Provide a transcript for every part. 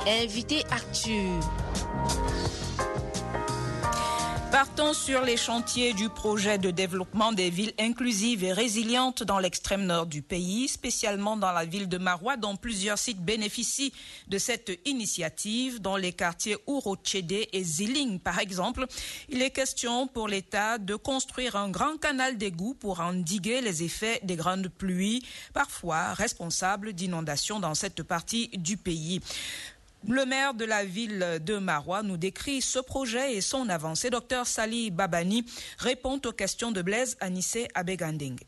Invité Actu. Partons sur les chantiers du projet de développement des villes inclusives et résilientes dans l'extrême nord du pays, spécialement dans la ville de Maroua, dont plusieurs sites bénéficient de cette initiative, dans les quartiers Ouro-Tchédé et Ziling, par exemple. Il est question pour l'État de construire un grand canal d'égout pour endiguer les effets des grandes pluies, parfois responsables d'inondations dans cette partie du pays. Le maire de la ville de Maroua nous décrit ce projet et son avancée. Dr Sali Babani répond aux questions de Blaise Anissé Abeganding.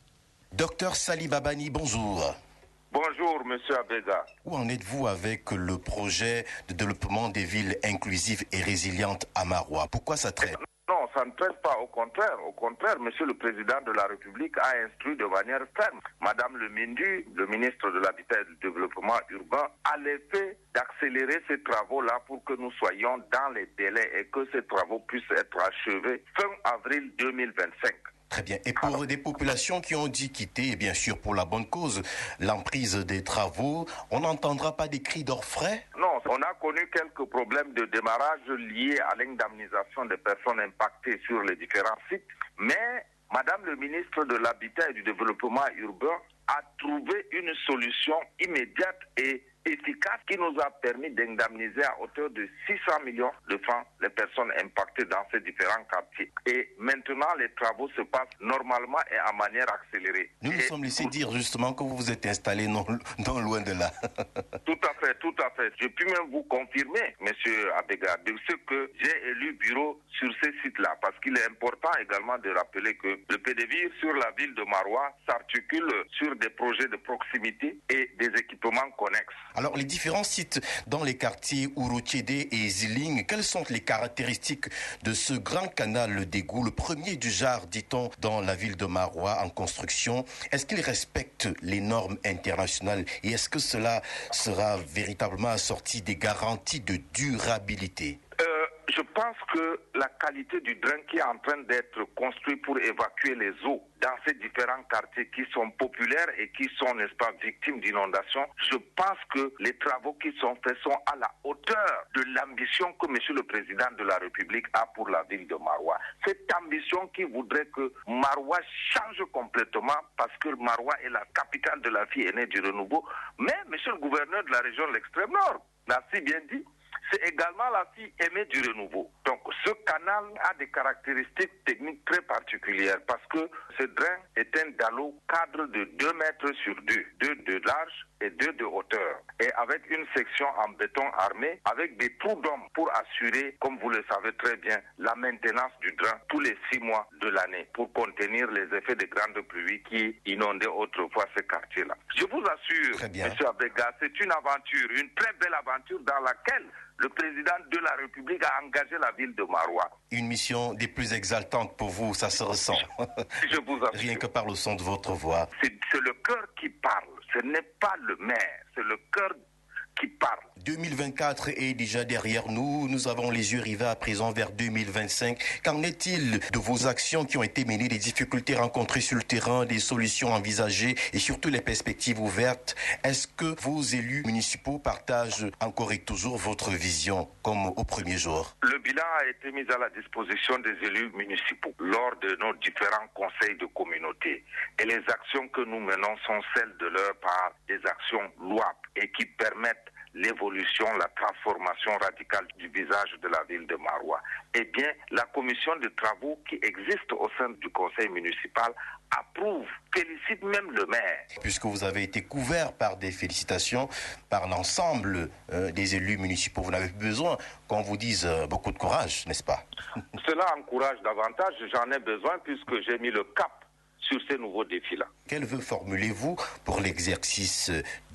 Dr Sali Babani, bonjour. Bonjour, monsieur Abega. Où en êtes-vous avec le projet de développement des villes inclusives et résilientes à Maroua? Pourquoi ça traîne? Non, ça ne traite pas, au contraire, monsieur le président de la République a instruit de manière ferme madame le Mindu, le ministre de l'Habitat et du Développement urbain, à l'effet d'accélérer ces travaux-là pour que nous soyons dans les délais et que ces travaux puissent être achevés fin avril 2025. Très bien. Et pour des populations qui ont dû quitter, et bien sûr pour la bonne cause, l'emprise des travaux, on n'entendra pas des cris d'orfraie? Non, on a connu quelques problèmes de démarrage liés à l'indemnisation des personnes impactées sur les différents sites, mais madame le ministre de l'Habitat et du Développement urbain a trouvé une solution immédiate et efficace qui nous a permis d'indemniser à hauteur de 600 millions de francs les personnes impactées dans ces différents quartiers. Et maintenant, les travaux se passent normalement et à manière accélérée. Nous sommes laissés dire justement que vous vous êtes installé non loin de là. Tout à fait. Je puis même vous confirmer, monsieur Abega, de ce que j'ai élu bureau sur ces sites-là, parce qu'il est important également de rappeler que le PDVIR sur la ville de Maroua s'articule sur des projets de proximité et des équipements connexes. Alors, les différents sites dans les quartiers Ouro-Tchédé et Ziling, quelles sont les caractéristiques de ce grand canal d'égout, le premier du genre, dit-on, dans la ville de Maroua en construction? Est-ce qu'il respecte les normes internationales et est-ce que cela sera véritablement assorti des garanties de durabilité? Je pense que la qualité du drain qui est en train d'être construit pour évacuer les eaux dans ces différents quartiers qui sont populaires et qui sont, n'est-ce pas, victimes d'inondations, je pense que les travaux qui sont faits sont à la hauteur de l'ambition que monsieur le président de la République a pour la ville de Maroua. Cette ambition qui voudrait que Maroua change complètement parce que Maroua est la capitale de la fille aînée du renouveau. Mais monsieur le gouverneur de la région de l'Extrême Nord l'a si bien dit, c'est également la fille aimée du renouveau. Donc ce canal a des caractéristiques techniques très particulières parce que ce drain est un dallo cadre de 2 mètres sur 2, 2 de large et 2 de hauteur. Et avec une section en béton armé, avec des trous d'hommes pour assurer, comme vous le savez très bien, la maintenance du drain tous les 6 mois de l'année pour contenir les effets des grandes pluies qui inondaient autrefois ces quartiers-là. Je vous assure, M. Abega, c'est une aventure, une très belle aventure dans laquelle le président de la République a engagé la ville de Maroua. Une mission des plus exaltantes pour vous, ça se ressent. Je vous assure. Rien que par le son de votre voix. C'est le cœur qui parle, ce n'est pas le maire, c'est le cœur qui parle. 2024 est déjà derrière nous. Nous avons les yeux rivés à présent vers 2025. Qu'en est-il de vos actions qui ont été menées, des difficultés rencontrées sur le terrain, des solutions envisagées et surtout les perspectives ouvertes? Est-ce que vos élus municipaux partagent encore et toujours votre vision comme au premier jour? Le bilan a été mis à la disposition des élus municipaux lors de nos différents conseils de communauté. Et les actions que nous menons sont celles de leur part, des actions louables et qui permettent l'évolution, la transformation radicale du visage de la ville de Maroua. Eh bien, la commission de travaux qui existe au sein du conseil municipal approuve, félicite même le maire. Puisque vous avez été couvert par des félicitations par l'ensemble des élus municipaux, vous n'avez plus besoin qu'on vous dise beaucoup de courage, n'est-ce pas? Cela encourage davantage, j'en ai besoin puisque j'ai mis le cap sur ces nouveaux défis-là. Quel vœu formulez-vous pour l'exercice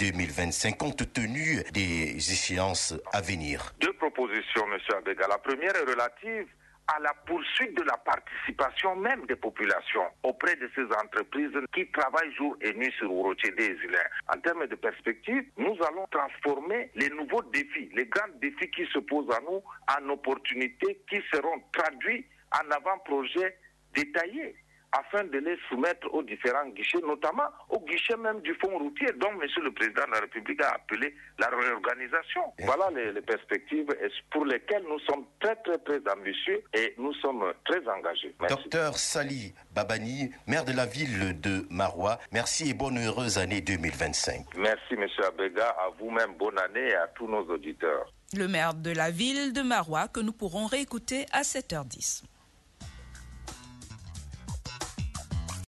2025 compte tenu des échéances à venir? 2 propositions, M. Abega. La première est relative à la poursuite de la participation même des populations auprès de ces entreprises qui travaillent jour et nuit sur Ouro-Tchédé et Ziling. En termes de perspective, nous allons transformer les nouveaux défis, les grands défis qui se posent à nous en opportunités qui seront traduits en avant-projets détaillés, afin de les soumettre aux différents guichets, notamment au guichet même du fonds routier, dont M. le Président de la République a appelé la réorganisation. Voilà les perspectives pour lesquelles nous sommes très, très, très ambitieux et nous sommes très engagés. Merci. Docteur Sali Babani, maire de la ville de Maroua, merci et bonne heureuse année 2025. Merci, M. Abega, à vous-même, bonne année et à tous nos auditeurs. Le maire de la ville de Maroua que nous pourrons réécouter à 7h10.